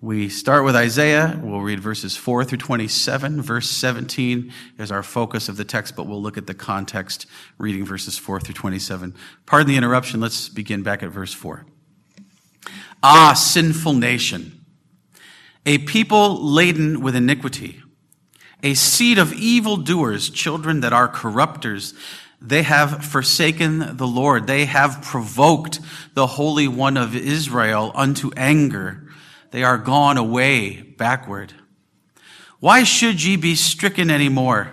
We start with Isaiah. We'll read verses 4 through 27. Verse 17 is our focus of the text, but we'll look at the context, reading verses 4 through 27. Pardon the interruption. Let's begin back at verse 4. Ah, sinful nation, a people laden with iniquity, a seed of evildoers, children that are corrupters. They have forsaken the Lord. They have provoked the Holy One of Israel unto anger. They are gone away backward. Why should ye be stricken any more?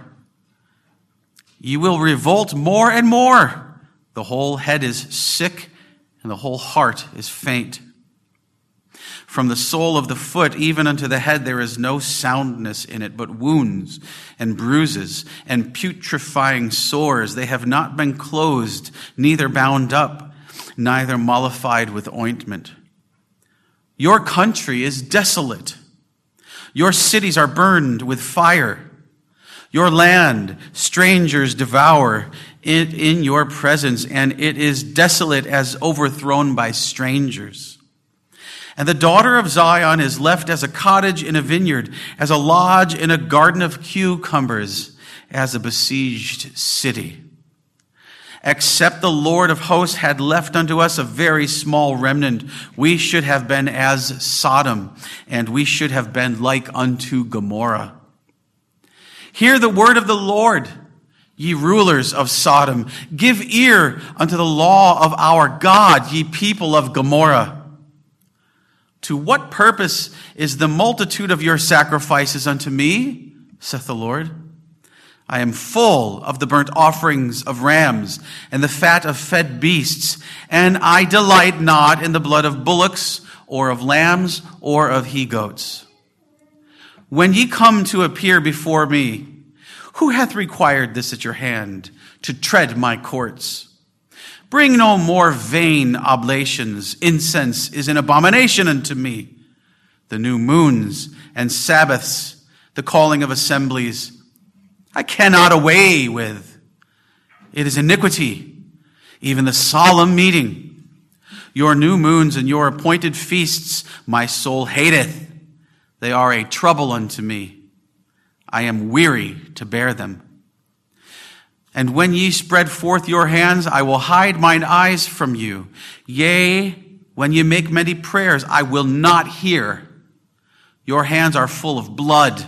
Ye will revolt more and more. The whole head is sick, and the whole heart is faint. From the sole of the foot even unto the head there is no soundness in it, but wounds and bruises and putrefying sores. They have not been closed, neither bound up, neither mollified with ointment. Your country is desolate. Your cities are burned with fire. Your land strangers devour it in your presence, and it is desolate as overthrown by strangers. And the daughter of Zion is left as a cottage in a vineyard, as a lodge in a garden of cucumbers, as a besieged city. Except the Lord of hosts had left unto us a very small remnant, we should have been as Sodom, and we should have been like unto Gomorrah. Hear the word of the Lord, ye rulers of Sodom. Give ear unto the law of our God, ye people of Gomorrah. To what purpose is the multitude of your sacrifices unto me, saith the Lord? I am full of the burnt offerings of rams and the fat of fed beasts, and I delight not in the blood of bullocks or of lambs or of he-goats. When ye come to appear before me, who hath required this at your hand to tread my courts? Bring no more vain oblations. Incense is an abomination unto me. The new moons and Sabbaths, the calling of assemblies, I cannot away with. It is iniquity, even the solemn meeting. Your new moons and your appointed feasts my soul hateth. They are a trouble unto me. I am weary to bear them. And when ye spread forth your hands, I will hide mine eyes from you. Yea, when ye make many prayers, I will not hear. Your hands are full of blood.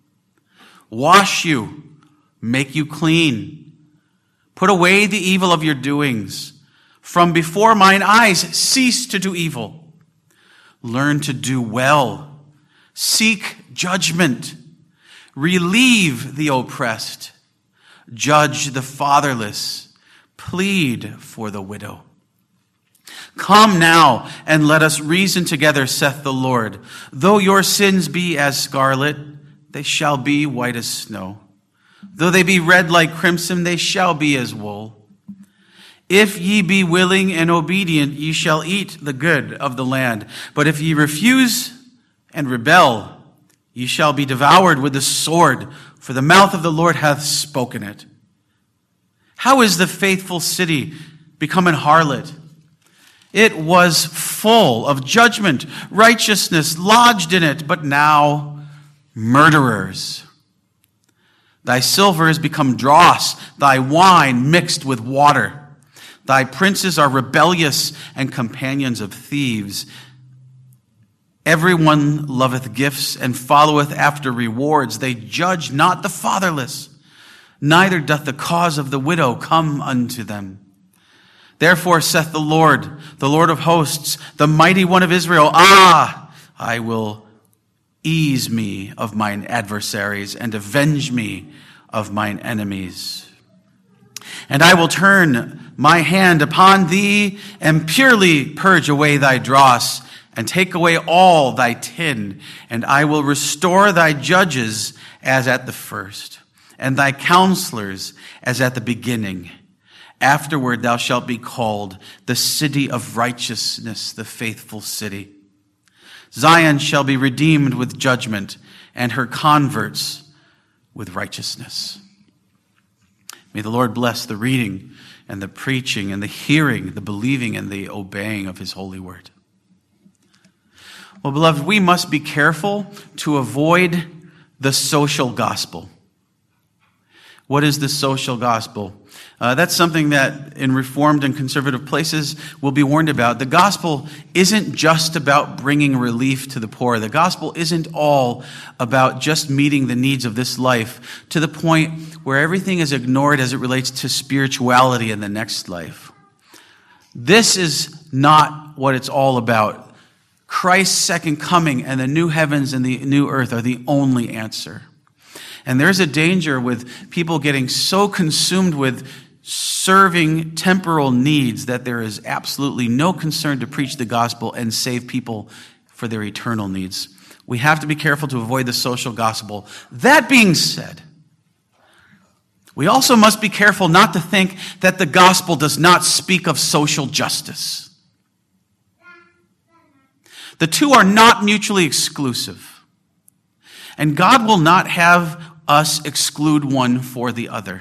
Wash you, make you clean. Put away the evil of your doings. From before mine eyes, cease to do evil. Learn to do well. Seek judgment. Relieve the oppressed. Judge the fatherless. Plead for the widow. Come now, and let us reason together, saith the Lord. Though your sins be as scarlet, they shall be white as snow. Though they be red like crimson, they shall be as wool. If ye be willing and obedient, ye shall eat the good of the land. But if ye refuse and rebel, ye shall be devoured with the sword, for the mouth of the Lord hath spoken it. How is the faithful city become an harlot? It was full of judgment, righteousness lodged in it, but now murderers. Thy silver is become dross, thy wine mixed with water. Thy princes are rebellious and companions of thieves. Everyone loveth gifts and followeth after rewards. They judge not the fatherless, neither doth the cause of the widow come unto them. Therefore saith the Lord of hosts, the mighty one of Israel, I will ease me of mine adversaries and avenge me of mine enemies. And I will turn my hand upon thee and purely purge away thy dross and take away all thy tin. And I will restore thy judges as at the first, and thy counselors as at the beginning. Afterward thou shalt be called the city of righteousness, the faithful city. Zion shall be redeemed with judgment, and her converts with righteousness. May the Lord bless the reading and the preaching and the hearing, the believing and the obeying of his holy word. Well, beloved, we must be careful to avoid the social gospel. What is the social gospel? That's something that in Reformed and conservative places we'll be warned about. The gospel isn't just about bringing relief to the poor. The gospel isn't all about just meeting the needs of this life to the point where everything is ignored as it relates to spirituality in the next life. This is not what it's all about. Christ's second coming and the new heavens and the new earth are the only answer. And there's a danger with people getting so consumed with serving temporal needs that there is absolutely no concern to preach the gospel and save people for their eternal needs. We have to be careful to avoid the social gospel. That being said, we also must be careful not to think that the gospel does not speak of social justice. The two are not mutually exclusive. And God will not have us exclude one for the other.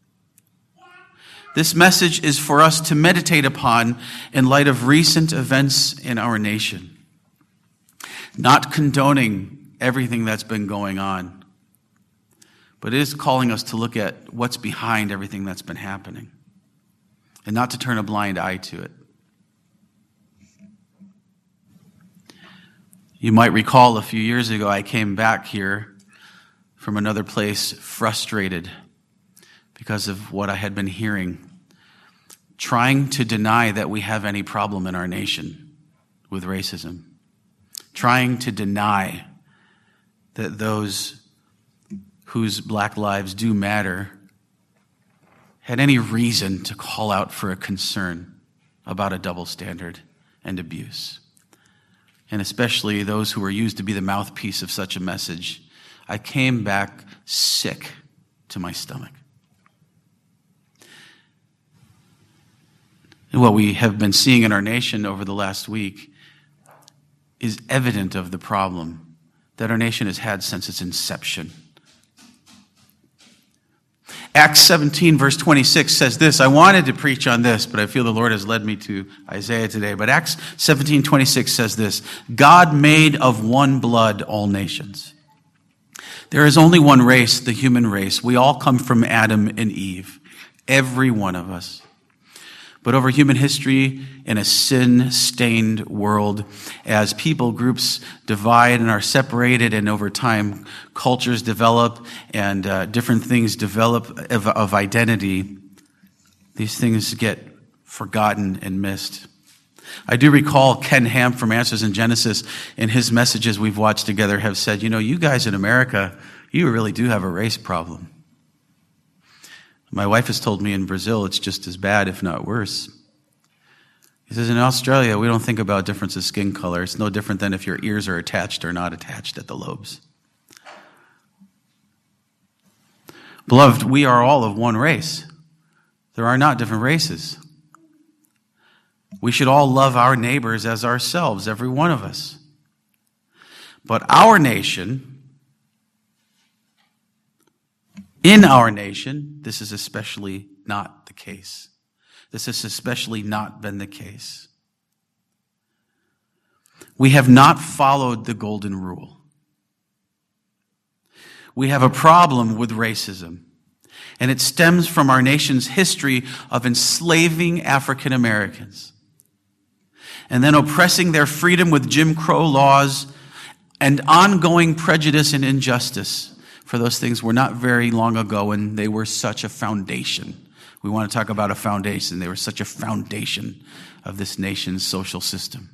This message is for us to meditate upon in light of recent events in our nation. Not condoning everything that's been going on, but it is calling us to look at what's behind everything that's been happening and not to turn a blind eye to it. You might recall a few years ago I came back here from another place frustrated because of what I had been hearing, trying to deny that we have any problem in our nation with racism, trying to deny that those whose black lives do matter had any reason to call out for a concern about a double standard and abuse. And especially those who were used to be the mouthpiece of such a message. I came back sick to my stomach. And what we have been seeing in our nation over the last week is evident of the problem that our nation has had since its inception. Acts 17, verse 26 says this. I wanted to preach on this, but I feel the Lord has led me to Isaiah today. But Acts 17, 26 says this. God made of one blood all nations. There is only one race, the human race. We all come from Adam and Eve, every one of us. But over human history, in a sin-stained world, as people groups divide and are separated, and over time cultures develop and different things develop of identity, these things get forgotten and missed. I do recall Ken Ham from Answers in Genesis, in his messages we've watched together, have said, you guys in America, you really do have a race problem. My wife has told me in Brazil it's just as bad, if not worse. He says, in Australia, we don't think about difference of skin color. It's no different than if your ears are attached or not attached at the lobes. Beloved, we are all of one race. There are not different races. We should all love our neighbors as ourselves, every one of us. But in our nation, this is especially not the case. This has especially not been the case. We have not followed the golden rule. We have a problem with racism, and it stems from our nation's history of enslaving African Americans and then oppressing their freedom with Jim Crow laws and ongoing prejudice and injustice. For those things were not very long ago, and they were such a foundation. We want to talk about a foundation. They were such a foundation of this nation's social system.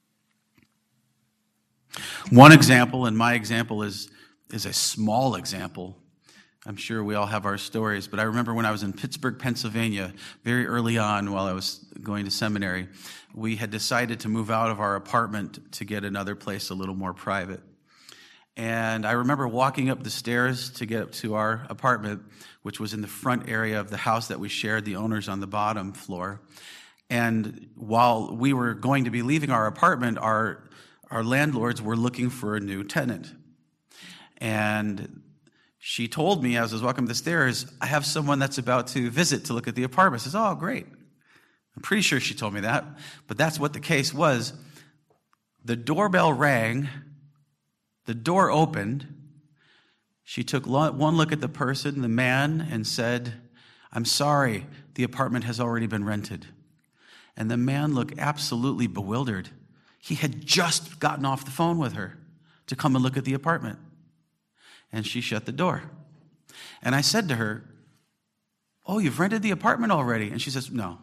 One example, and my example is a small example. I'm sure we all have our stories, but I remember when I was in Pittsburgh, Pennsylvania, very early on while I was going to seminary, we had decided to move out of our apartment to get another place a little more private. And I remember walking up the stairs to get up to our apartment, which was in the front area of the house that we shared, the owners on the bottom floor. And while we were going to be leaving our apartment, our landlords were looking for a new tenant. And she told me as I was walking up the stairs, I have someone that's about to visit to look at the apartment. I says, oh, great. I'm pretty sure she told me that, but that's what the case was. The doorbell rang. The door opened. She took one look at the person, the man, and said, "I'm sorry, the apartment has already been rented." And the man looked absolutely bewildered. He had just gotten off the phone with her to come and look at the apartment. And she shut the door. And I said to her, "Oh, you've rented the apartment already?" And she says, "No."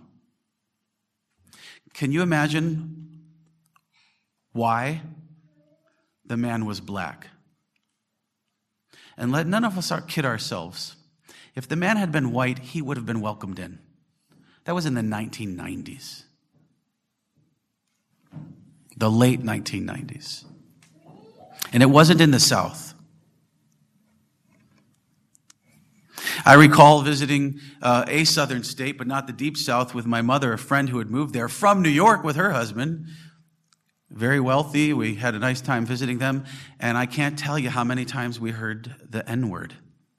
Can you imagine why? The man was black. And let none of us kid ourselves. If the man had been white, he would have been welcomed in. That was in the 1990s. The late 1990s. And it wasn't in the South. I recall visiting a southern state, but not the deep South, with my mother, a friend who had moved there from New York with her husband. Very wealthy. We had a nice time visiting them. And I can't tell you how many times we heard the N-word.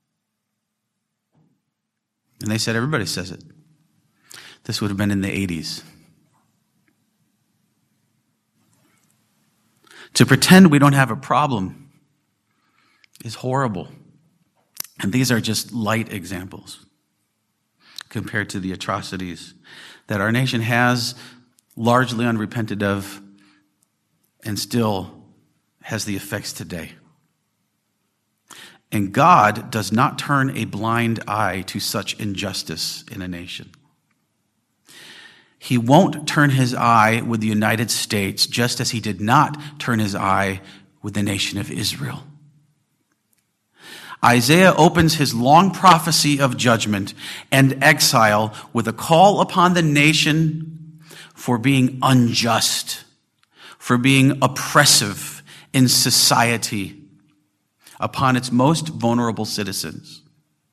And they said, everybody says it. This would have been in the 80s. To pretend we don't have a problem is horrible. And these are just light examples compared to the atrocities that our nation has largely unrepented of and still has the effects today. And God does not turn a blind eye to such injustice in a nation. He won't turn his eye with the United States, just as he did not turn his eye with the nation of Israel. Isaiah opens his long prophecy of judgment and exile with a call upon the nation for being unjust, for being oppressive in society upon its most vulnerable citizens.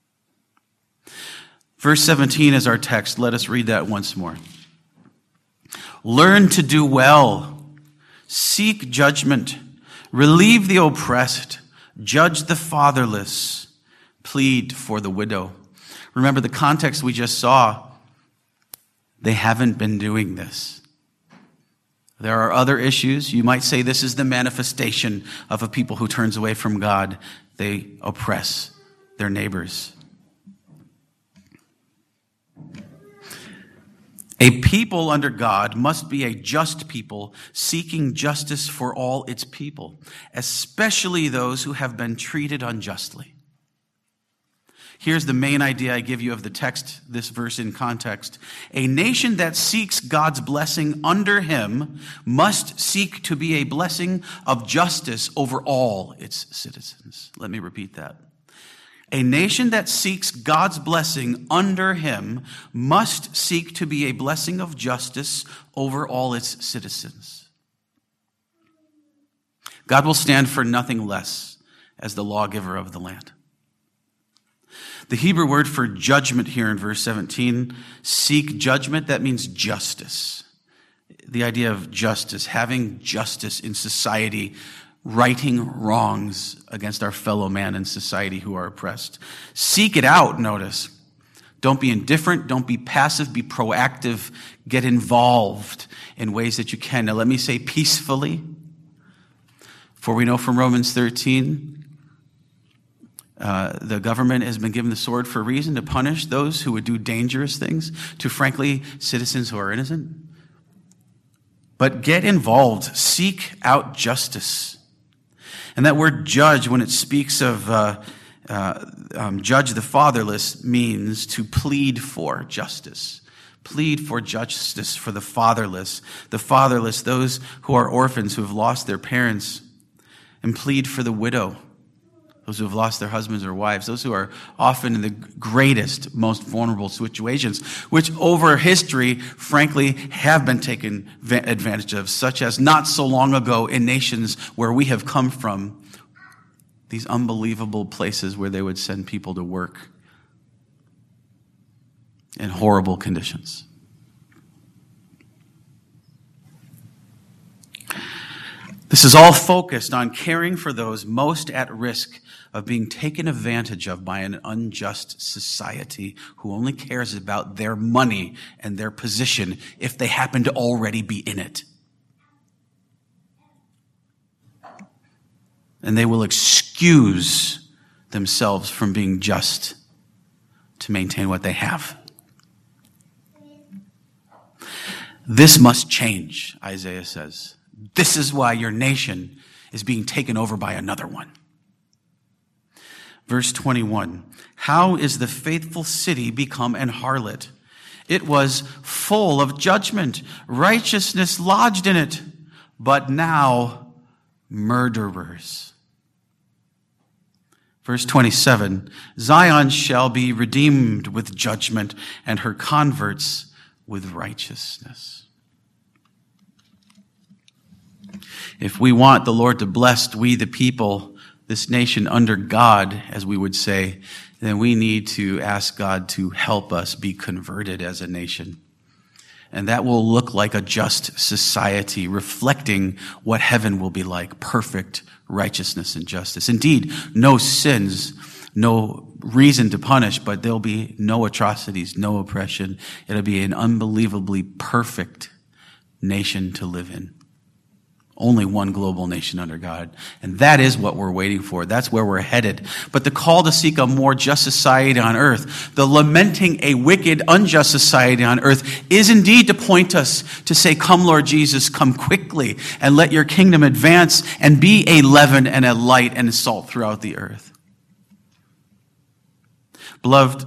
Verse 17 is our text. Let us read that once more. Learn to do well, seek judgment, relieve the oppressed, judge the fatherless, plead for the widow. Remember the context we just saw. They haven't been doing this. There are other issues. You might say this is the manifestation of a people who turns away from God. They oppress their neighbors. A people under God must be a just people, seeking justice for all its people, especially those who have been treated unjustly. Here's the main idea I give you of the text, this verse in context. A nation that seeks God's blessing under him must seek to be a blessing of justice over all its citizens. Let me repeat that. A nation that seeks God's blessing under him must seek to be a blessing of justice over all its citizens. God will stand for nothing less as the lawgiver of the land. The Hebrew word for judgment here in verse 17, seek judgment, that means justice. The idea of justice, having justice in society, righting wrongs against our fellow man in society who are oppressed. Seek it out, notice. Don't be indifferent. Don't be passive. Be proactive. Get involved in ways that you can. Now, let me say peacefully, for we know from Romans 13, the government has been given the sword for a reason, to punish those who would do dangerous things to, frankly, citizens who are innocent. But get involved. Seek out justice. And that word judge, when it speaks of judge the fatherless, means to plead for justice. Plead for justice for the fatherless, those who are orphans, who have lost their parents. And plead for the widow, those who have lost their husbands or wives, those who are often in the greatest, most vulnerable situations, which over history, frankly, have been taken advantage of, such as not so long ago in nations where we have come from, these unbelievable places where they would send people to work in horrible conditions. This is all focused on caring for those most at risk of being taken advantage of by an unjust society who only cares about their money and their position if they happen to already be in it. and they will excuse themselves from being just to maintain what they have. This must change, Isaiah says. This is why your nation is being taken over by another one. Verse 21, how is the faithful city become an harlot? It was full of judgment, righteousness lodged in it, but now murderers. Verse 27, Zion shall be redeemed with judgment, and her converts with righteousness. If we want the Lord to bless we the people, this nation under God, as we would say, then we need to ask God to help us be converted as a nation. And that will look like a just society, reflecting what heaven will be like, perfect righteousness and justice. Indeed, no sins, no reason to punish, but there'll be no atrocities, no oppression. It'll be an unbelievably perfect nation to live in. Only one global nation under God. And that is what we're waiting for. That's where we're headed. But the call to seek a more just society on earth, the lamenting a wicked, unjust society on earth, is indeed to point us to say, come Lord Jesus, come quickly, and let your kingdom advance and be a leaven and a light and a salt throughout the earth. Beloved,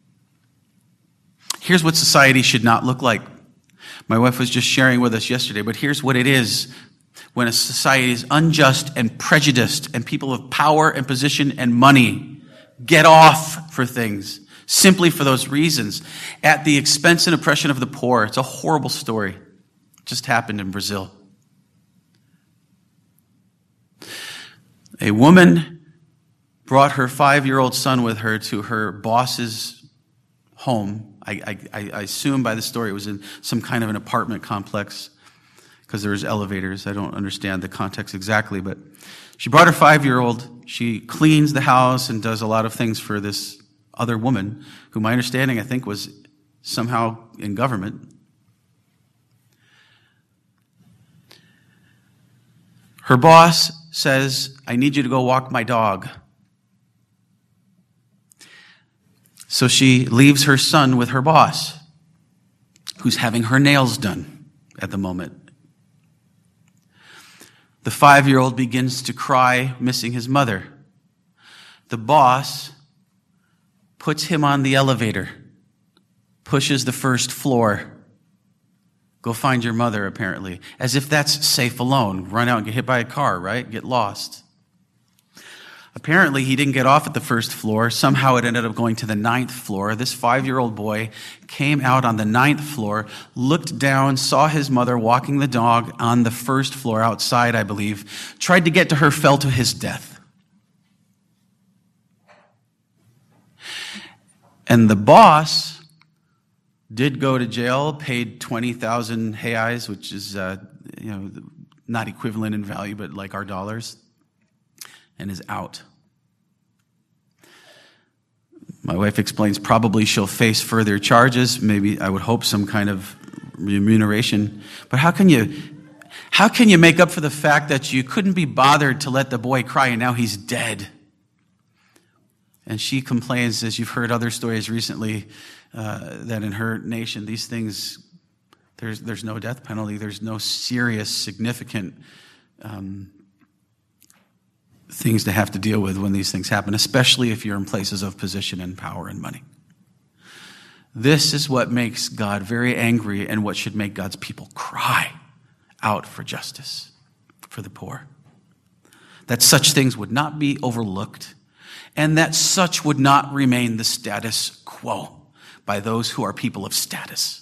here's what society should not look like. My wife was just sharing with us yesterday, but here's what it is. When a society is unjust and prejudiced and people of power and position and money get off for things simply for those reasons at the expense and oppression of the poor. It's a horrible story. It just happened in Brazil. A woman brought her 5-year-old son with her to her boss's home. I assume by the story it was in some kind of an apartment complex, because there's elevators. I don't understand the context exactly, but she brought her 5-year-old. She cleans the house and does a lot of things for this other woman, who my understanding, I think, was somehow in government. Her boss says, I need you to go walk my dog. So she leaves her son with her boss, who's having her nails done at the moment. The 5-year-old begins to cry, missing his mother. The boss puts him on the elevator, pushes the first floor. Go find your mother, apparently. As if that's safe alone. Run out and get hit by a car, right? Get lost. Apparently, he didn't get off at the first floor. Somehow it ended up going to the 9th floor. This 5-year-old boy came out on the 9th floor, looked down, saw his mother walking the dog on the first floor outside, I believe, tried to get to her, fell to his death. And the boss did go to jail, paid 20,000 reais, which is not equivalent in value, but like our dollars, and is out. My wife explains probably she'll face further charges, maybe I would hope some kind of remuneration. But how can you make up for the fact that you couldn't be bothered to let the boy cry and now he's dead? And she complains, as you've heard other stories recently, that in her nation, these things, there's no death penalty, there's no serious, significant things to have to deal with when these things happen, especially if you're in places of position and power and money. This is what makes God very angry and what should make God's people cry out for justice for the poor. That such things would not be overlooked, and that such would not remain the status quo by those who are people of status.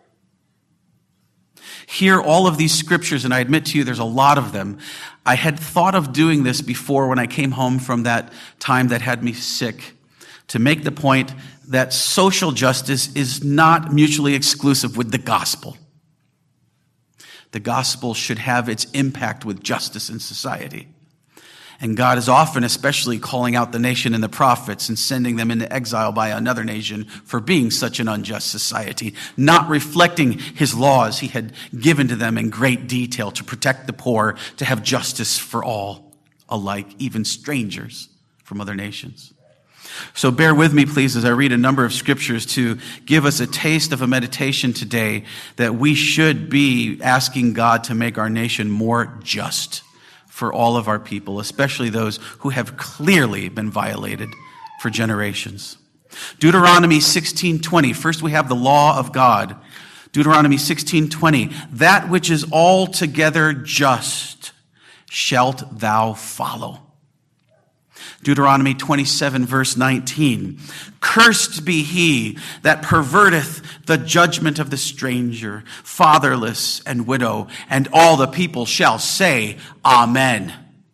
Hear all of these scriptures, and I admit to you there's a lot of them. I had thought of doing this before when I came home from that time that had me sick, to make the point that social justice is not mutually exclusive with the gospel. The gospel should have its impact with justice in society. And God is often especially calling out the nation and the prophets and sending them into exile by another nation for being such an unjust society, not reflecting his laws he had given to them in great detail to protect the poor, to have justice for all, alike, even strangers from other nations. So bear with me, please, as I read a number of scriptures to give us a taste of a meditation today that we should be asking God to make our nation more just for all of our people, especially those who have clearly been violated for generations. Deuteronomy 16:20. First we have the law of God. Deuteronomy 16:20. That which is altogether just shalt thou follow. Deuteronomy 27 verse 19. Cursed be he that perverteth the judgment of the stranger, fatherless and widow, and all the people shall say, Amen.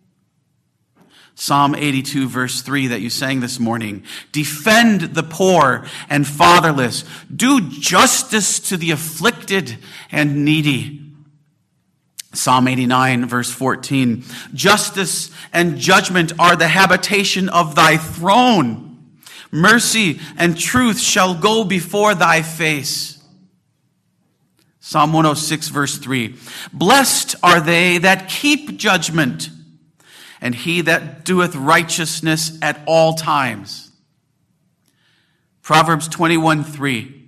Psalm 82 verse 3 that you sang this morning. Defend the poor and fatherless. Do justice to the afflicted and needy. Psalm 89 verse 14. Justice and judgment are the habitation of thy throne. Mercy and truth shall go before thy face. Psalm 106 verse 3. Blessed are they that keep judgment, and he that doeth righteousness at all times. Proverbs 21:3.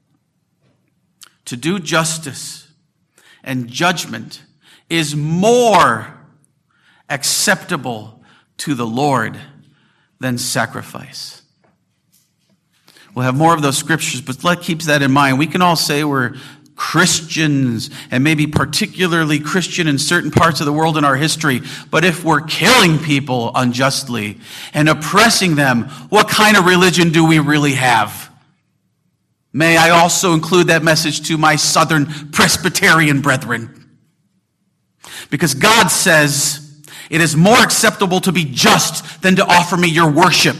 To do justice and judgment is more acceptable to the Lord than sacrifice. We'll have more of those scriptures, but let's keep that in mind. We can all say we're Christians, and maybe particularly Christian in certain parts of the world in our history, but if we're killing people unjustly and oppressing them, what kind of religion do we really have? May I also include that message to my Southern Presbyterian brethren. Because God says it is more acceptable to be just than to offer me your worship.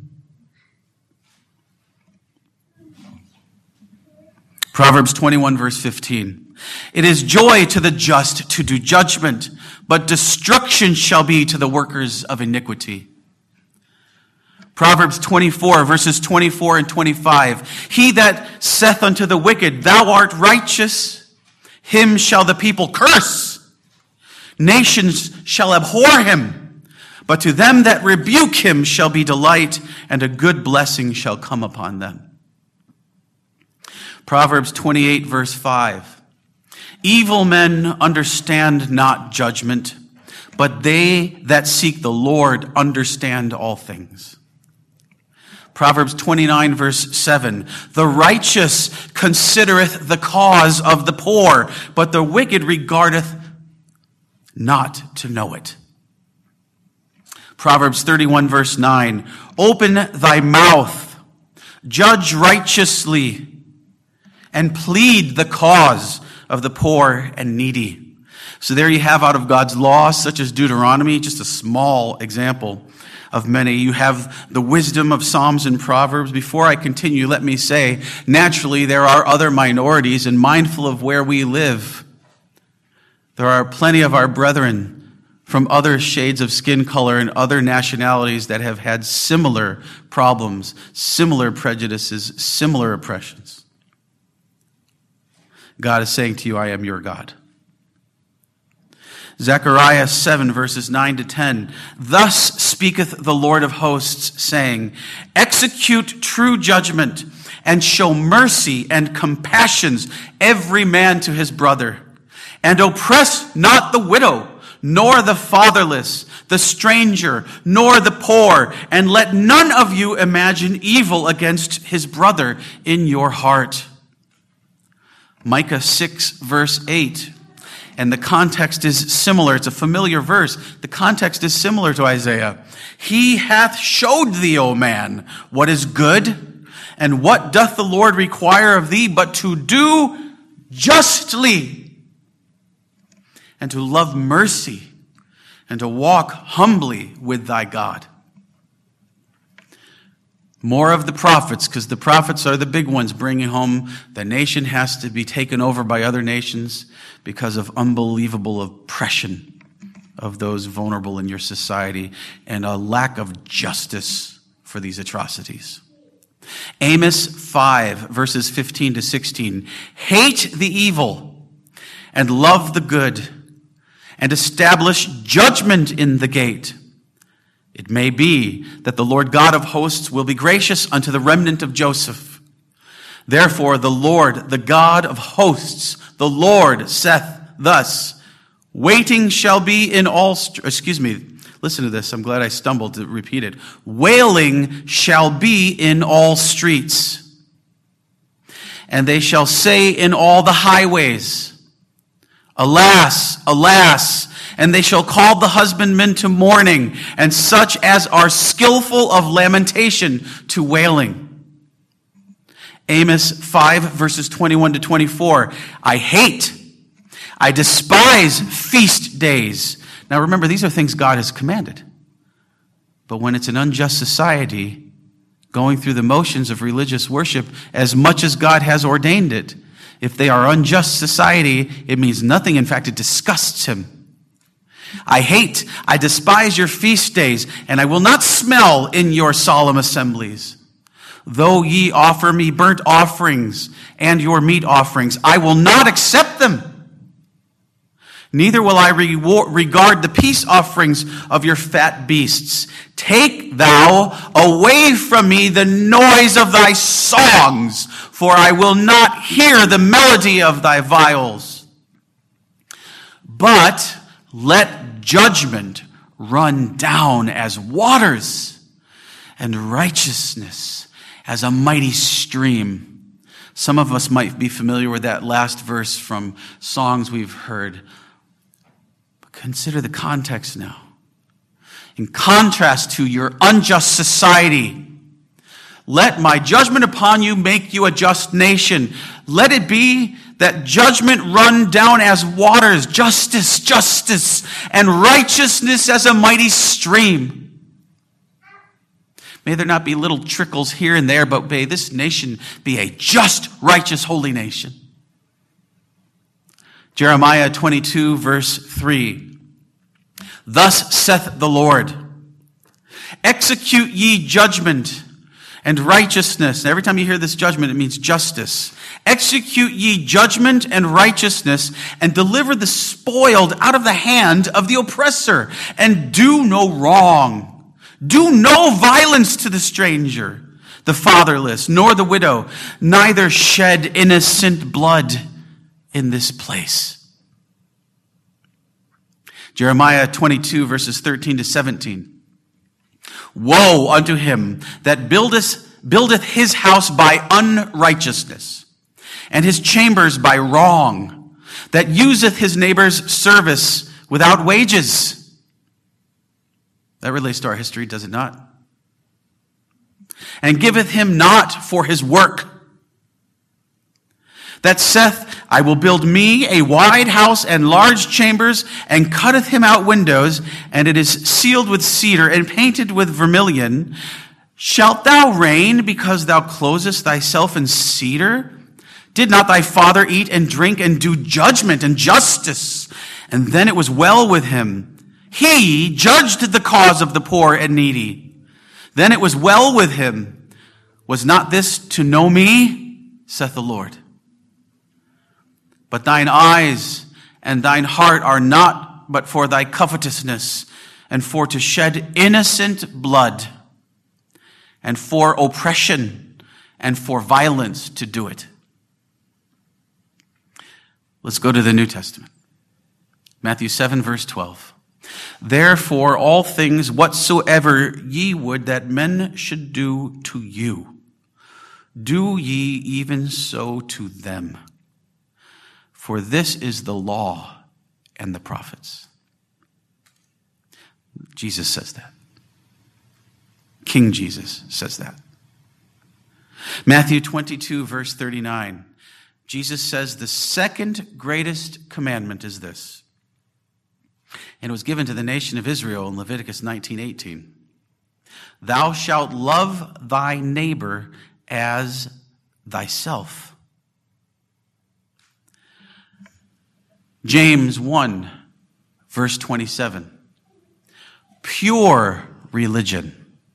Proverbs 21 verse 15. It is joy to the just to do judgment, but destruction shall be to the workers of iniquity. Proverbs 24 verses 24 and 25. He that saith unto the wicked, thou art righteous, him shall the people curse. Nations shall abhor him, but to them that rebuke him shall be delight, and a good blessing shall come upon them. Proverbs 28 verse 5. Evil men understand not judgment, but they that seek the Lord understand all things. Proverbs 29 verse 7. The righteous considereth the cause of the poor, but the wicked regardeth not to know it. Proverbs 31 verse 9. Open thy mouth, judge righteously, and plead the cause of the poor and needy. So there you have out of God's law, such as Deuteronomy, just a small example of many. You have the wisdom of Psalms and Proverbs. Before I continue, let me say, naturally, there are other minorities, and mindful of where we live, there are plenty of our brethren from other shades of skin color and other nationalities that have had similar problems, similar prejudices, similar oppressions. God is saying to you, I am your God. Zechariah 7 verses 9 to 10. Thus speaketh the Lord of hosts, saying, execute true judgment and show mercy and compassions every man to his brother. And oppress not the widow, nor the fatherless, the stranger, nor the poor, and let none of you imagine evil against his brother in your heart. Micah 6 verse 8. And the context is similar. It's a familiar verse. The context is similar to Isaiah. He hath showed thee, O man, what is good, and what doth the Lord require of thee, but to do justly, and to love mercy, and to walk humbly with thy God. More of the prophets, because the prophets are the big ones bringing home the nation has to be taken over by other nations because of unbelievable oppression of those vulnerable in your society and a lack of justice for these atrocities. Amos 5, verses 15 to 16. Hate the evil and love the good, and establish judgment in the gate. It may be that the Lord God of hosts will be gracious unto the remnant of Joseph. Therefore the Lord, the God of hosts, the Lord saith thus, waiting shall be in all, listen to this, I'm glad I stumbled to repeat it. Wailing shall be in all streets. And they shall say in all the highways, alas, alas, and they shall call the husbandmen to mourning, and such as are skillful of lamentation to wailing. Amos 5, verses 21 to 24. I despise feast days. Now remember, these are things God has commanded. But when it's an unjust society, going through the motions of religious worship, as much as God has ordained it, if they are unjust society, it means nothing. In fact, it disgusts him. I despise your feast days, and I will not smell in your solemn assemblies. Though ye offer me burnt offerings and your meat offerings, I will not accept them. Neither will I regard the peace offerings of your fat beasts. Take thou away from me the noise of thy songs, for I will not hear the melody of thy viols. But let judgment run down as waters, and righteousness as a mighty stream. Some of us might be familiar with that last verse from songs we've heard. But consider the context now. In contrast to your unjust society, let my judgment upon you make you a just nation. Let it be that judgment run down as waters, justice, and righteousness as a mighty stream. May there not be little trickles here and there, but may this nation be a just, righteous, holy nation. Jeremiah 22, verse 3. Thus saith the Lord, execute ye judgment and righteousness. And every time you hear this judgment, it means justice. Execute ye judgment and righteousness, and deliver the spoiled out of the hand of the oppressor, and do no wrong. Do no violence to the stranger, the fatherless, nor the widow, neither shed innocent blood in this place. Jeremiah 22, verses 13 to 17. Woe unto him that buildeth his house by unrighteousness, and his chambers by wrong, that useth his neighbor's service without wages. That relates to our history, does it not? And giveth him not for his work. That saith, I will build me a wide house and large chambers, and cutteth him out windows, and it is sealed with cedar and painted with vermilion. Shalt thou reign because thou closest thyself in cedar? Did not thy father eat and drink and do judgment and justice? And then it was well with him. He judged the cause of the poor and needy. Then it was well with him. Was not this to know me, saith the Lord? But thine eyes and thine heart are not but for thy covetousness, and for to shed innocent blood, and for oppression, and for violence to do it. Let's go to the New Testament. Matthew 7, verse 12. Therefore, all things whatsoever ye would that men should do to you, do ye even so to them. For this is the law and the prophets. Jesus says that. King Jesus says that. Matthew 22, verse 39. Jesus says the second greatest commandment is this. And it was given to the nation of Israel in Leviticus 19:18. Thou shalt love thy neighbor as thyself. James 1, verse 27. Pure religion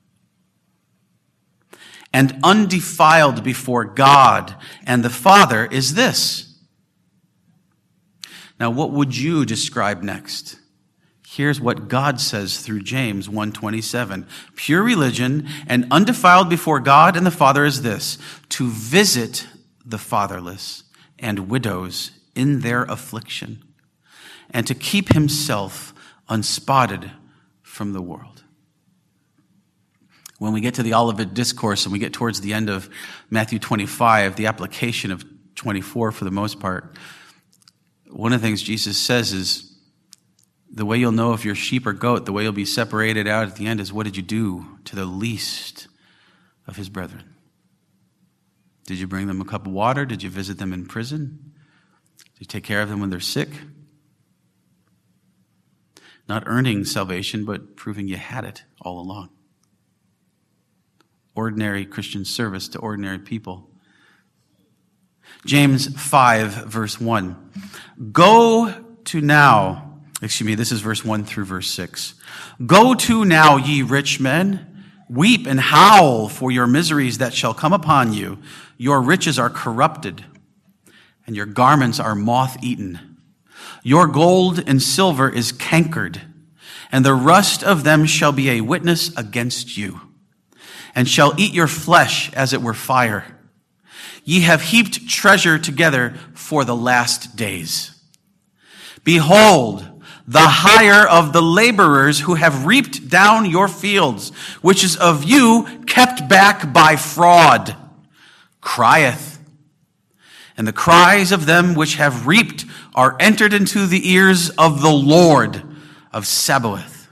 and undefiled before God and the Father is this, Now, what would you describe next? Here's what God says through James 1:27. Pure religion and undefiled before God and the Father is this, to visit the fatherless and widows in their affliction, and to keep himself unspotted from the world. When we get to the Olivet Discourse and we get towards the end of Matthew 25, the application of 24 for the most part, one of the things Jesus says is, the way you'll know if you're sheep or goat, the way you'll be separated out at the end is, what did you do to the least of his brethren? Did you bring them a cup of water? Did you visit them in prison? Did you take care of them when they're sick? Not earning salvation, but proving you had it all along. Ordinary Christian service to ordinary people. James 5, verse 1. This is verse 1 through verse 6. Go to now, ye rich men, weep and howl for your miseries that shall come upon you. Your riches are corrupted, and your garments are moth-eaten. Your gold and silver is cankered, and the rust of them shall be a witness against you, and shall eat your flesh as it were fire. Ye have heaped treasure together for the last days. Behold, the hire of the laborers who have reaped down your fields, which is of you kept back by fraud, crieth. And the cries of them which have reaped are entered into the ears of the Lord of Sabaoth.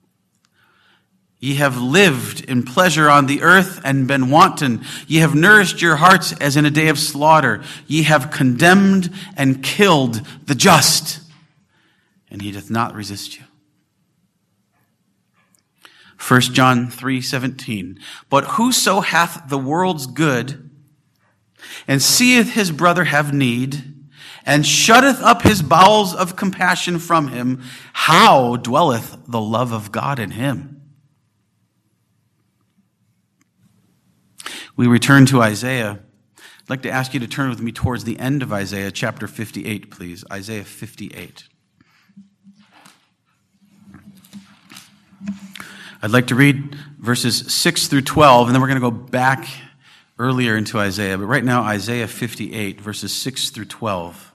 Ye have lived in pleasure on the earth and been wanton. Ye have nourished your hearts as in a day of slaughter. Ye have condemned and killed the just, and he doth not resist you. 1 John 3:17. But whoso hath the world's good, and seeth his brother have need, and shutteth up his bowels of compassion from him, how dwelleth the love of God in him? We return to Isaiah. I'd like to ask you to turn with me towards the end of Isaiah, chapter 58, please. Isaiah 58. I'd like to read verses 6 through 12, and then we're going to go back earlier into Isaiah. But right now, Isaiah 58, verses 6 through 12.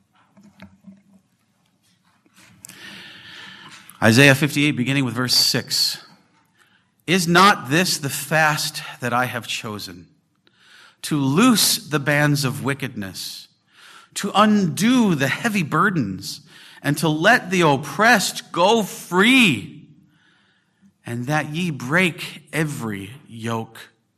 Isaiah 58, beginning with verse 6. Is not this the fast that I have chosen? To loose the bands of wickedness, to undo the heavy burdens, and to let the oppressed go free, and that ye break every yoke.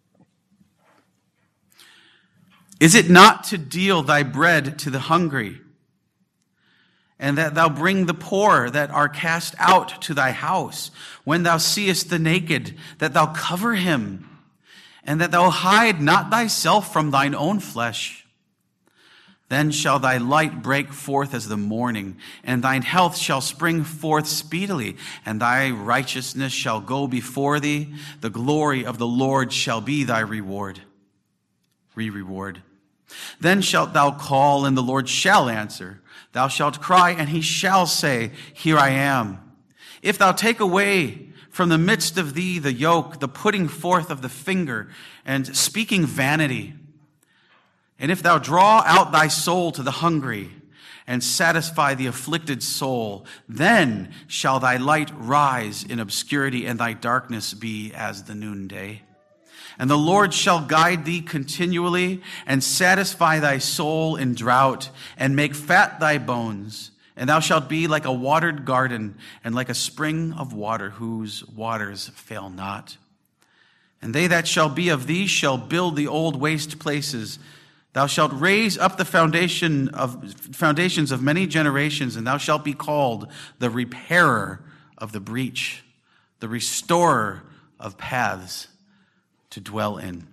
Is it not to deal thy bread to the hungry, and that thou bring the poor that are cast out to thy house? When thou seest the naked, that thou cover him, and that thou hide not thyself from thine own flesh. Then shall thy light break forth as the morning, and thine health shall spring forth speedily, and thy righteousness shall go before thee. The glory of the Lord shall be thy reward. Reward. Then shalt thou call, and the Lord shall answer. Thou shalt cry, and he shall say, Here I am. If thou take away from the midst of thee the yoke, the putting forth of the finger, and speaking vanity, and if thou draw out thy soul to the hungry, and satisfy the afflicted soul, then shall thy light rise in obscurity, and thy darkness be as the noonday. And the Lord shall guide thee continually, and satisfy thy soul in drought, and make fat thy bones. And thou shalt be like a watered garden, and like a spring of water, whose waters fail not. And they that shall be of thee shall build the old waste places. Thou shalt raise up the foundations of many generations, and thou shalt be called the repairer of the breach, the restorer of paths to dwell in.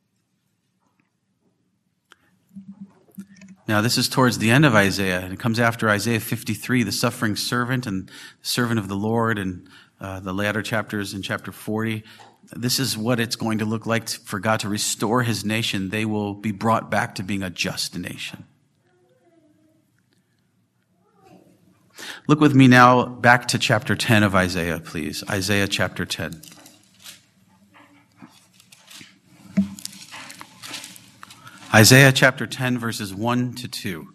Now, this is towards the end of Isaiah, and it comes after Isaiah 53, the suffering servant and the servant of the Lord, and the latter chapters in chapter 40. This is what it's going to look like for God to restore his nation. They will be brought back to being a just nation. Look with me now back to chapter 10 of Isaiah, please. Isaiah chapter 10. Isaiah chapter 10, verses 1 to 2.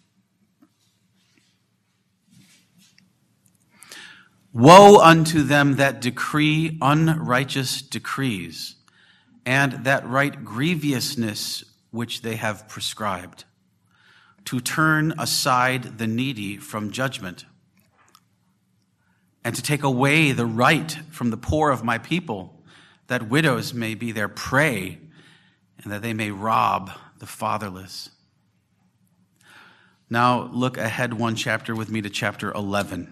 Woe unto them that decree unrighteous decrees, and that write grievousness which they have prescribed, to turn aside the needy from judgment, and to take away the right from the poor of my people, that widows may be their prey, and that they may rob the fatherless. Now look ahead one chapter with me to chapter 11.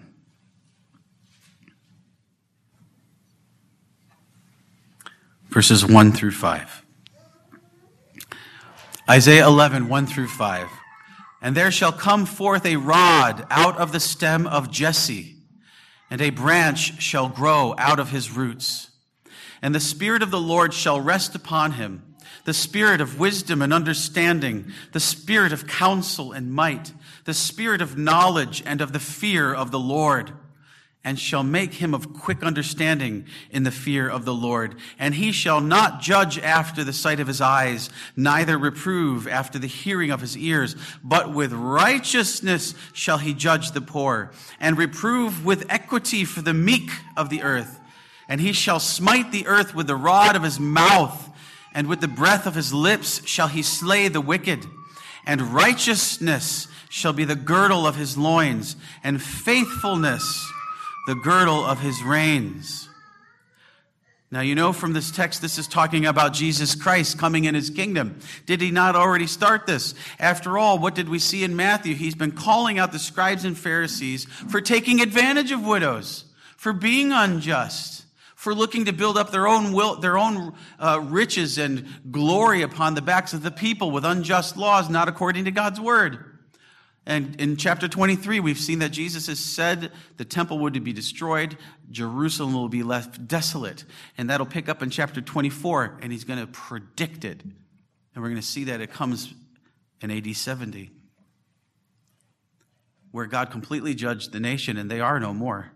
Verses 1 through 5. Isaiah 11, 1 through 5. And there shall come forth a rod out of the stem of Jesse, and a branch shall grow out of his roots. And the Spirit of the Lord shall rest upon him, the Spirit of wisdom and understanding, the Spirit of counsel and might, the Spirit of knowledge and of the fear of the Lord, and shall make him of quick understanding in the fear of the Lord. And he shall not judge after the sight of his eyes, neither reprove after the hearing of his ears, but with righteousness shall he judge the poor, and reprove with equity for the meek of the earth. And he shall smite the earth with the rod of his mouth, and with the breath of his lips shall he slay the wicked. And righteousness shall be the girdle of his loins, and faithfulness the girdle of his reins. Now, you know from this text, this is talking about Jesus Christ coming in his kingdom. Did he not already start this? After all, what did we see in Matthew? He's been calling out the scribes and Pharisees for taking advantage of widows, for being unjust, for looking to build up their own riches and glory upon the backs of the people with unjust laws, not according to God's word. And in chapter 23, we've seen that Jesus has said the temple would be destroyed, Jerusalem will be left desolate. And that'll pick up in chapter 24, and he's going to predict it. And we're going to see that it comes in AD 70, where God completely judged the nation, and they are no more.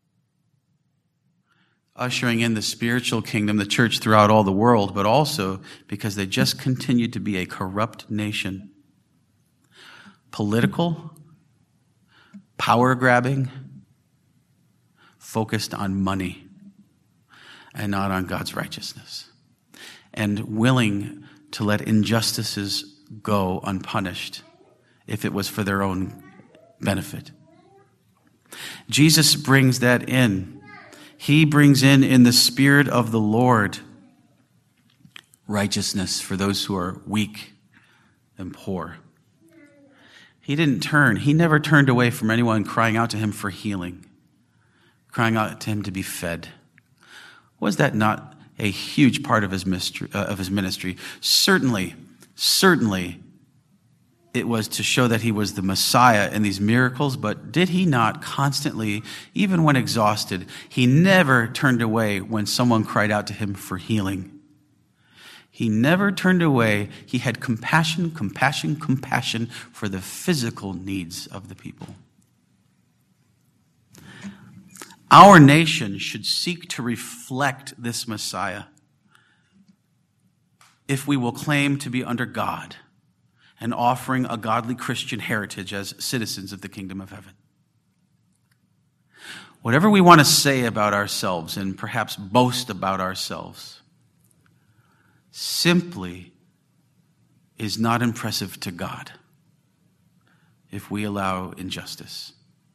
Ushering in the spiritual kingdom, the church throughout all the world, but also because they just continued to be a corrupt nation. Political, power-grabbing, focused on money and not on God's righteousness, and willing to let injustices go unpunished if it was for their own benefit. Jesus brings that in. He brings in the Spirit of the Lord, righteousness for those who are weak and poor. He never turned away from anyone crying out to him for healing, crying out to him to be fed. Was that not a huge part of his ministry? Certainly, it was to show that he was the Messiah in these miracles, but did he not constantly, even when exhausted, he never turned away when someone cried out to him for healing? He never turned away. He had compassion for the physical needs of the people. Our nation should seek to reflect this Messiah if we will claim to be under God and offering a godly Christian heritage as citizens of the kingdom of heaven. Whatever we want to say about ourselves and perhaps boast about ourselves simply is not impressive to God if we allow injustice.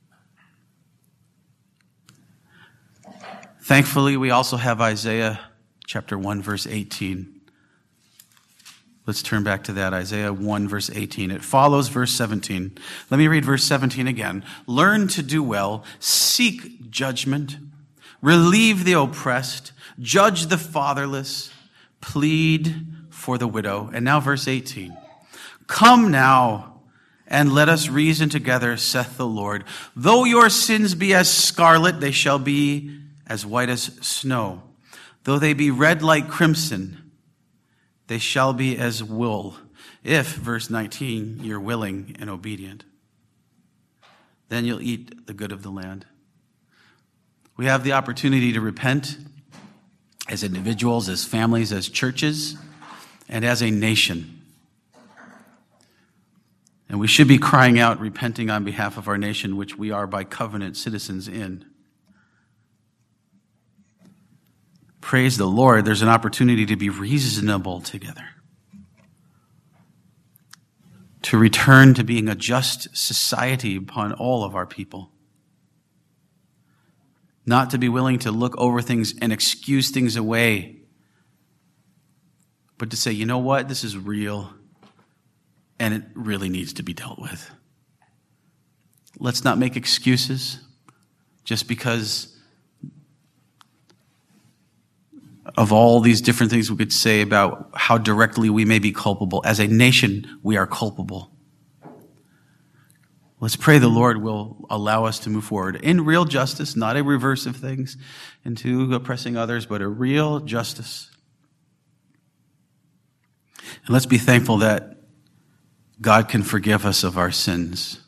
Thankfully, we also have Isaiah chapter 1, verse 18. Let's turn back to that, Isaiah 1, verse 18. It follows verse 17. Let me read verse 17 again. Learn to do well, seek judgment, relieve the oppressed, judge the fatherless, plead for the widow. And now verse 18. Come now and let us reason together, saith the Lord. Though your sins be as scarlet, they shall be as white as snow. Though they be red like crimson, they shall be as wool. If, verse 19, you're willing and obedient. Then you'll eat the good of the land. We have the opportunity to repent as individuals, as families, as churches, and as a nation. And we should be crying out, repenting on behalf of our nation, which we are by covenant citizens in. Praise the Lord, there's an opportunity to be reasonable together. To return to being a just society upon all of our people. Not to be willing to look over things and excuse things away, but to say, you know what, this is real, and it really needs to be dealt with. Let's not make excuses just because of all these different things we could say about how directly we may be culpable. As a nation, we are culpable. Let's pray the Lord will allow us to move forward in real justice, not a reverse of things into oppressing others, but a real justice. And let's be thankful that God can forgive us of our sins.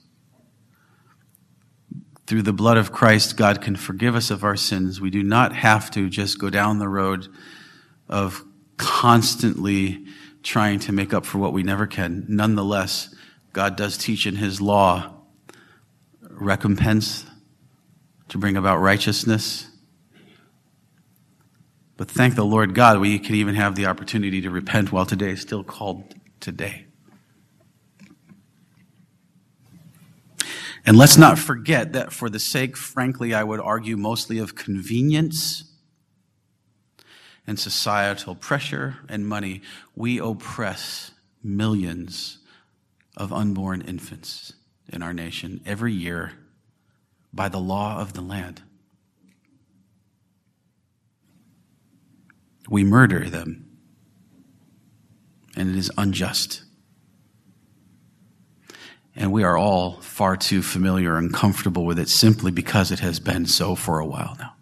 Through the blood of Christ, God can forgive us of our sins. We do not have to just go down the road of constantly trying to make up for what we never can. Nonetheless, God does teach in His law recompense to bring about righteousness. But thank the Lord God, we can even have the opportunity to repent while today is still called today. And let's not forget that for the sake, frankly, I would argue mostly of convenience and societal pressure and money, we oppress millions of unborn infants in our nation every year by the law of the land. We murder them, and it is unjust. And we are all far too familiar and comfortable with it simply because it has been so for a while now.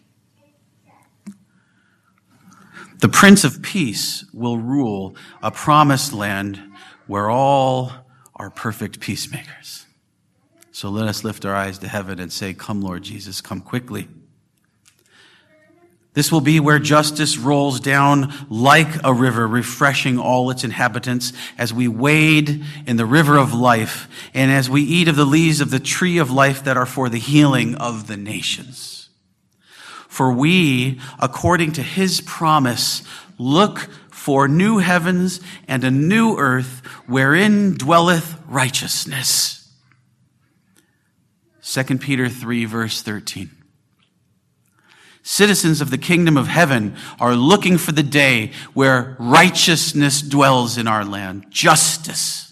The Prince of Peace will rule a promised land where all are perfect peacemakers. So let us lift our eyes to heaven and say, "Come, Lord Jesus, come quickly." This will be where justice rolls down like a river, refreshing all its inhabitants as we wade in the river of life and as we eat of the leaves of the tree of life that are for the healing of the nations. For we, according to His promise, look for new heavens and a new earth wherein dwelleth righteousness. 2 Peter 3, verse 13. Citizens of the kingdom of heaven are looking for the day where righteousness dwells in our land. Justice.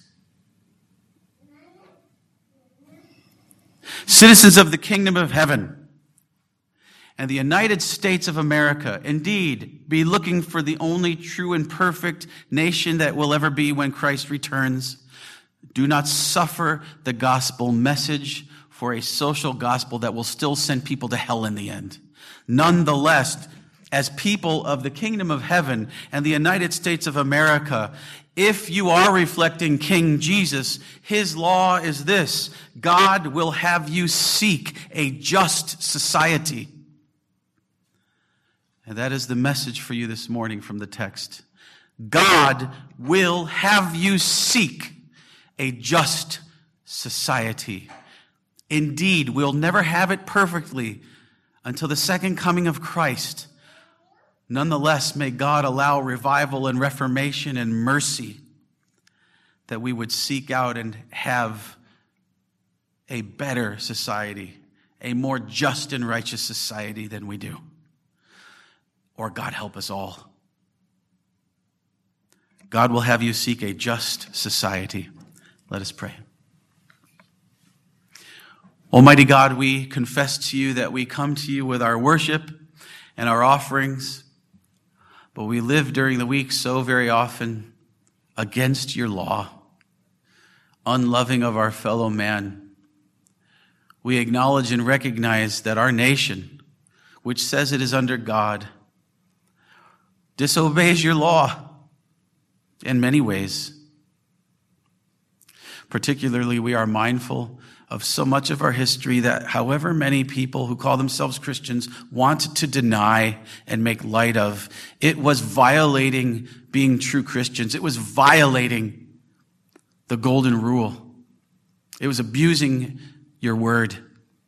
Citizens of the kingdom of heaven and the United States of America, indeed, be looking for the only true and perfect nation that will ever be when Christ returns. Do not suffer the gospel message for a social gospel that will still send people to hell in the end. Nonetheless, as people of the kingdom of heaven and the United States of America, if you are reflecting King Jesus, His law is this: God will have you seek a just society. And that is the message for you this morning from the text. God will have you seek a just society. Indeed, we'll never have it perfectly until the second coming of Christ. Nonetheless, may God allow revival and reformation and mercy that we would seek out and have a better society, a more just and righteous society than we do. Or God help us all. God will have you seek a just society. Let us pray. Almighty God, we confess to you that we come to you with our worship and our offerings, but we live during the week so very often against your law, unloving of our fellow man. We acknowledge and recognize that our nation, which says it is under God, disobeys your law in many ways. Particularly, we are mindful of so much of our history that however many people who call themselves Christians want to deny and make light of, it was violating being true Christians. It was violating the golden rule. It was abusing your word.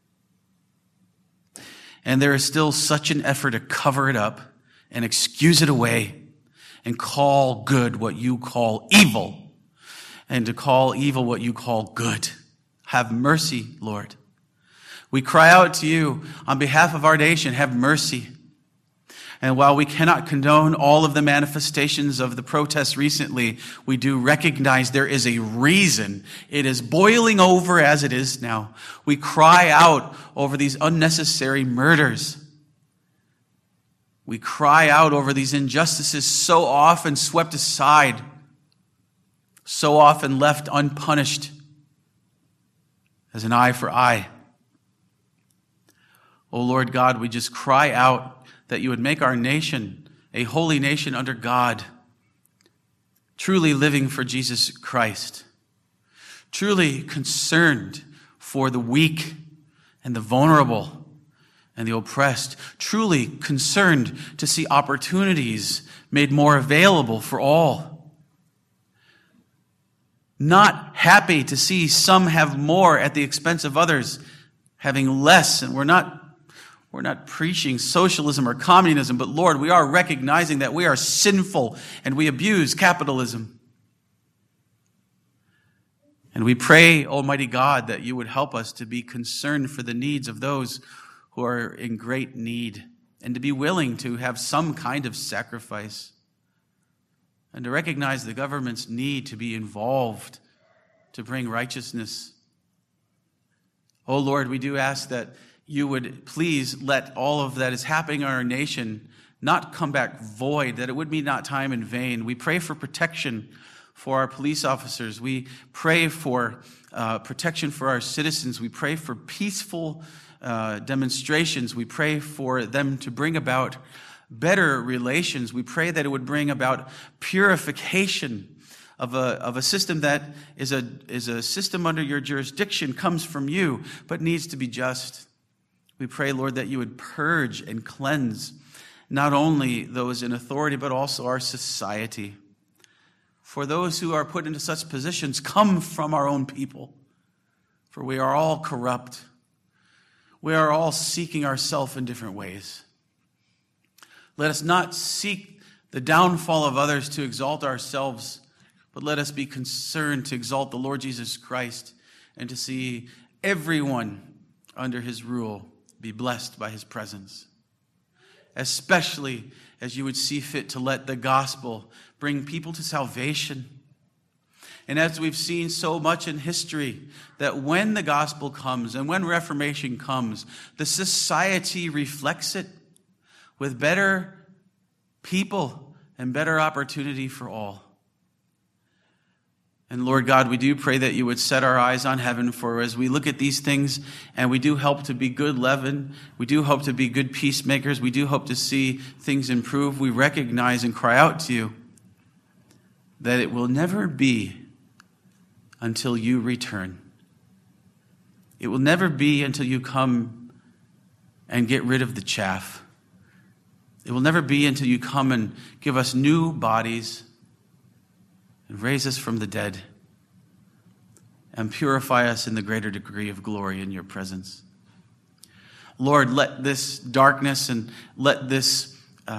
And there is still such an effort to cover it up and excuse it away and call good what you call evil, and to call evil what you call good. Have mercy, Lord. We cry out to you on behalf of our nation, have mercy. And while we cannot condone all of the manifestations of the protests recently, we do recognize there is a reason it is boiling over as it is now. We cry out over these unnecessary murders. We cry out over these injustices so often swept aside, so often left unpunished as an eye for eye. Oh Lord God, we just cry out that you would make our nation a holy nation under God, truly living for Jesus Christ, truly concerned for the weak and the vulnerable and the oppressed, truly concerned to see opportunities made more available for all. Not happy to see some have more at the expense of others having less. And we're not preaching socialism or communism, but Lord, we are recognizing that we are sinful and we abuse capitalism. And we pray, Almighty God, that you would help us to be concerned for the needs of those who are in great need, and to be willing to have some kind of sacrifice, and to recognize the government's need to be involved to bring righteousness. Oh Lord, we do ask that you would please let all of that is happening in our nation not come back void, that it would be not time in vain. We pray for protection for our police officers. We pray for protection for our citizens. We pray for peaceful demonstrations. We pray for them to bring about better relations. We pray that it would bring about purification of a system that is a system under your jurisdiction, comes from you, but needs to be just. We pray, Lord, that you would purge and cleanse not only those in authority, but also our society. For those who are put into such positions come from our own people, for we are all corrupt. We are all seeking ourselves in different ways. Let us not seek the downfall of others to exalt ourselves, but let us be concerned to exalt the Lord Jesus Christ and to see everyone under his rule be blessed by his presence. Especially as you would see fit to let the gospel bring people to salvation. And as we've seen so much in history, that when the gospel comes and when Reformation comes, the society reflects it with better people and better opportunity for all. And Lord God, we do pray that you would set our eyes on heaven, for as we look at these things and we do help to be good leaven, we do hope to be good peacemakers, we do hope to see things improve, we recognize and cry out to you that it will never be until you return. It will never be until you come and get rid of the chaff. It will never be until you come and give us new bodies and raise us from the dead and purify us in the greater degree of glory in your presence. Lord, let this darkness and let this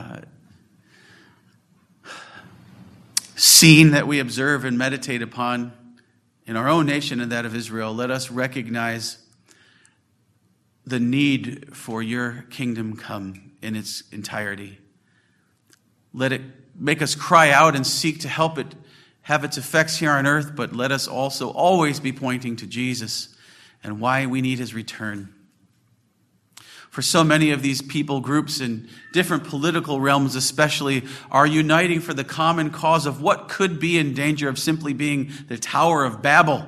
scene that we observe and meditate upon in our own nation and that of Israel, let us recognize the need for your kingdom come in its entirety. Let it make us cry out and seek to help it have its effects here on earth, but let us also always be pointing to Jesus and why we need his return. For so many of these people groups in different political realms especially are uniting for the common cause of what could be in danger of simply being the Tower of Babel,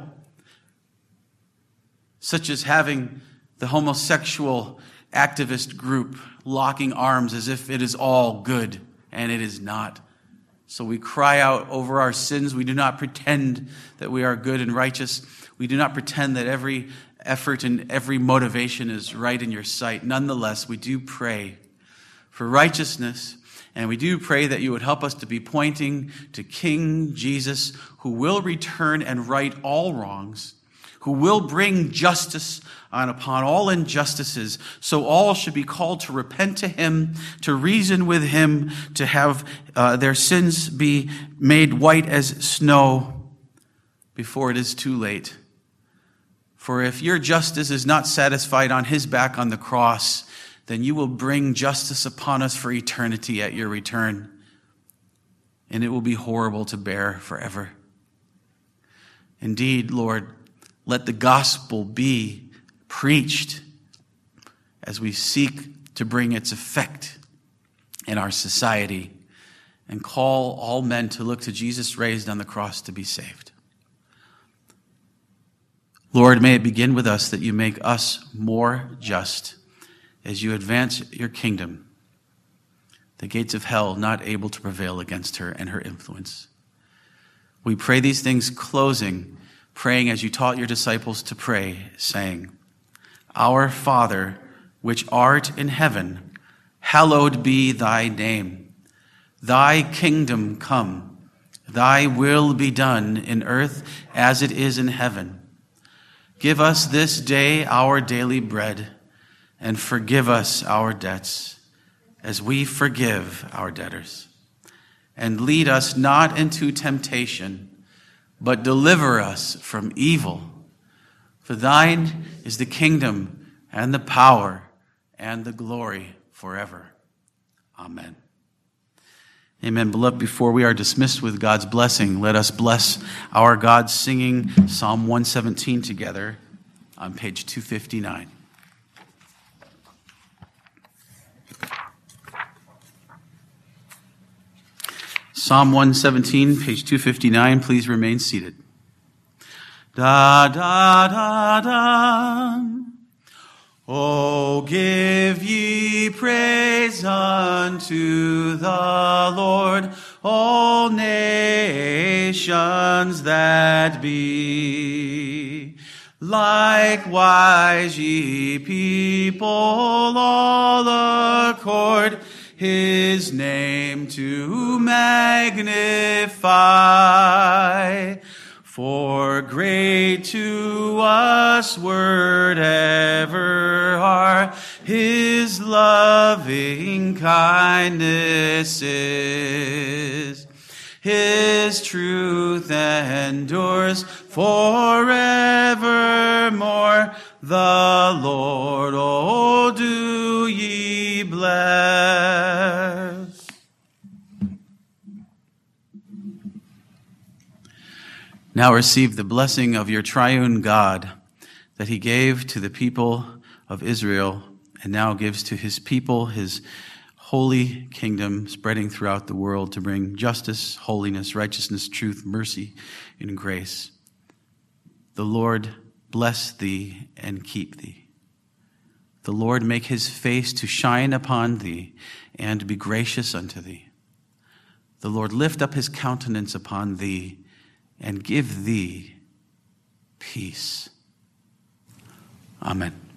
such as having the homosexual activist group locking arms as if it is all good, and it is not. So we cry out over our sins. We do not pretend that we are good and righteous. We do not pretend that every effort and every motivation is right in your sight. Nonetheless, we do pray for righteousness, and we do pray that you would help us to be pointing to King Jesus, who will return and right all wrongs, who will bring justice upon all injustices. So all should be called to repent to him, to reason with him, to have their sins be made white as snow before it is too late. For if your justice is not satisfied on his back on the cross, then you will bring justice upon us for eternity at your return. And it will be horrible to bear forever. Indeed, Lord, let the gospel be preached as we seek to bring its effect in our society and call all men to look to Jesus raised on the cross to be saved. Lord, may it begin with us that you make us more just as you advance your kingdom, the gates of hell not able to prevail against her and her influence. We pray these things closing, praying as you taught your disciples to pray, saying, Our Father, which art in heaven, hallowed be thy name. Thy kingdom come, thy will be done in earth as it is in heaven. Give us this day our daily bread, and forgive us our debts, as we forgive our debtors. And lead us not into temptation, but deliver us from evil. For thine is the kingdom and the power and the glory forever. Amen. Amen. Beloved, before we are dismissed with God's blessing, let us bless our God singing Psalm 117 together on page 259. Psalm 117, page 259. Please remain seated. Da, da, da, da. Oh, give ye praise unto the Lord, all nations that be. Likewise, ye people, all accord his name to magnify. For great to us word ever are his loving kindnesses. His truth endures forevermore. The Lord, oh, do ye bless. Now receive the blessing of your triune God that he gave to the people of Israel and now gives to his people, his holy kingdom spreading throughout the world to bring justice, holiness, righteousness, truth, mercy, and grace. The Lord bless thee and keep thee. The Lord make his face to shine upon thee and be gracious unto thee. The Lord lift up his countenance upon thee and give thee peace. Amen.